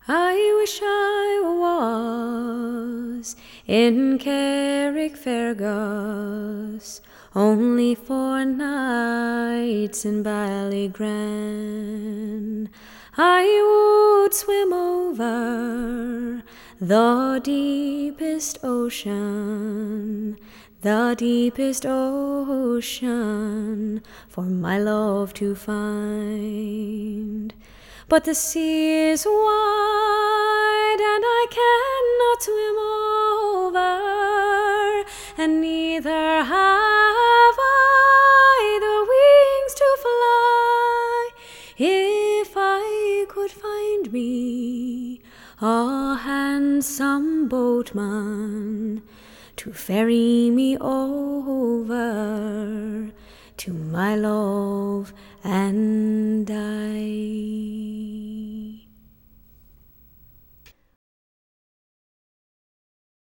I wish I was in Carrickfergus only 4 nights in Ballygran. I would swim over the deepest ocean, for my love to find. But the sea is wide and I cannot swim over, and neither have I the wings to fly. If I could find me a handsome boatman to ferry me over to my love and I.